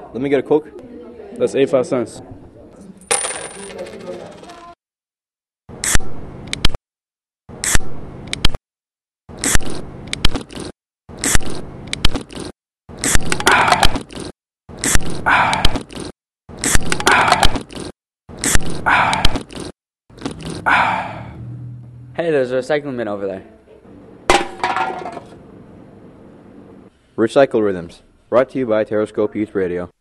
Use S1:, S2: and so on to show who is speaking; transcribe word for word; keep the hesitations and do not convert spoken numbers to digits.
S1: Let me get a Coke.
S2: That's eighty-five cents.
S3: Hey, there's a recycling bin over there.
S1: Recycle Rhythms, brought to you by Terrascope Youth Radio.